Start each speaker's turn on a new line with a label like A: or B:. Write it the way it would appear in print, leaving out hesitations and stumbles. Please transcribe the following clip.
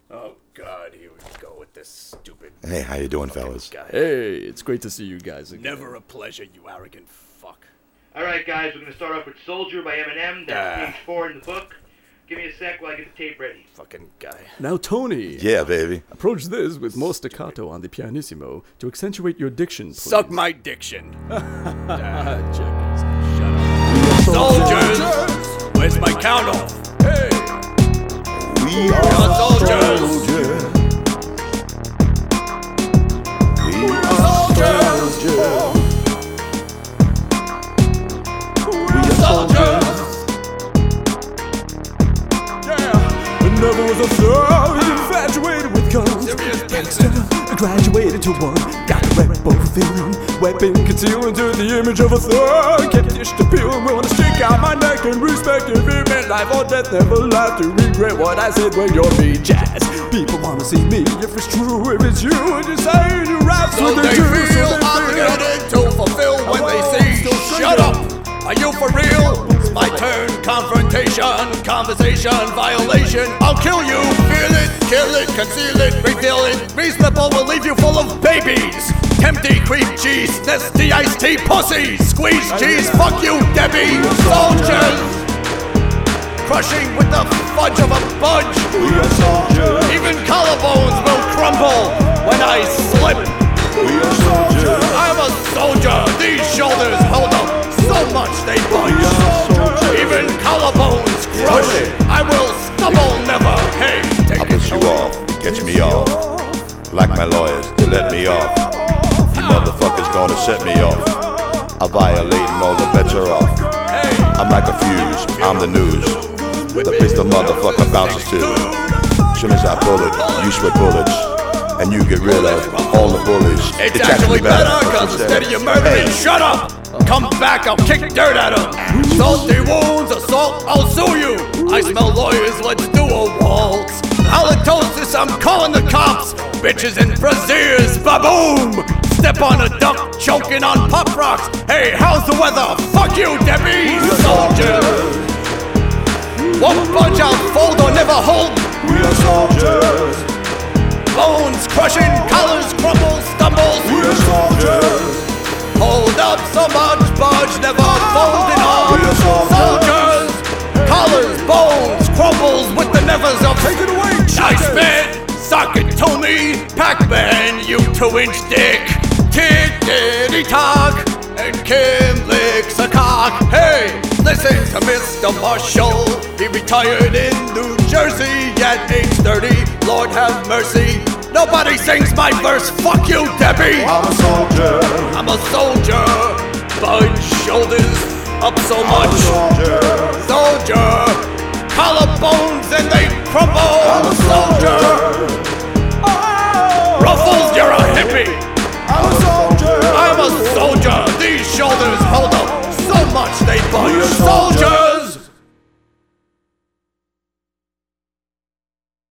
A: Oh, God, here we go with this stupid...
B: Hey, how you doing, fellas?
A: guy.
C: Hey, it's great to see you guys again.
A: Never a pleasure, you arrogant fuck.
D: Alright, guys, we're going to start off with Soldier by Eminem. That's page 4 in the book. Give me a sec while I get the tape ready.
A: Fucking guy.
C: Now, Tony.
B: Yeah, baby.
C: Approach this with more staccato on the pianissimo to accentuate your diction, please.
A: Suck my diction.
C: Checkers.
A: Shut up. Soldiers! Where's my count off?
C: Hey!
B: We
A: are soldiers.
B: We are soldiers. We are soldiers.
C: Never was a thug, infatuated with guns. Gangster, graduated to one. Got a rebel feeling, weapon concealed into the image of a thug. Kept dish to peel, wanna stick out my neck and respect it. If it meant life or death, never life to regret what I said when you're me jazz. People wanna see me if it's true, if it's you, and you say you rap
A: So
C: with the
A: they
C: truth.
A: feel obligated to fulfill when they see. Shut up! Are you for real? It's my turn. Confrontation, conversation, violation. I'll kill you. Feel it, kill it, conceal it, reveal it. Reasonable will leave you full of babies. Empty cream cheese, nasty iced tea pussies. Squeeze cheese, fuck you, Debbie. Soldiers, crushing with the fudge of a budge.
B: We are soldiers.
A: Even collarbones will crumble when I slip.
B: We are soldiers.
A: I'm a soldier. These shoulders hold up so much they bunch. Even collarbones crush. I will stumble never. Hey,
B: I'll push you off, catch me off. Like my lawyers, they let me off. You motherfuckers gonna set me off. I violate and all the bets are off. I'm like a fuse, I'm the news. The pistol motherfucker bounces to. Soon as I pull it, you sweat bullets. And you get rid of all the bullies.
A: it's actually better, cause instead of you murdering, shut up! Come back, I'll kick dirt at him. Salty wounds, assault, I'll sue you. I smell lawyers, let's do a waltz. Halitosis, I'm calling the cops. Bitches in brassieres, ba-boom! Step on a duck, choking on pop rocks. Hey, how's the weather? Fuck you, Debbie! Soldiers! Won't budge, I'll fold or never hold.
B: We are soldiers.
A: Bones crushing, collars crumble, stumbles.
B: We are soldiers.
A: Hold up so much, budge, never folding on.
B: We are
A: Soldiers, collars, bones, crumbles with the nevers of.
C: Take it away,
A: Nice man, sock it to me. Pac-Man, you 2-inch dick. Tickety-tock, and Kim licks a cock. Hey, listen to Mr. Marshall. He retired in New Jersey at age 30. Lord have mercy. Nobody sings my verse. Fuck you, Debbie.
B: I'm a soldier.
A: I'm a soldier. Budge shoulders up so much.
B: I'm a soldier.
A: Soldier. Collarbones and they crumble.
B: I'm a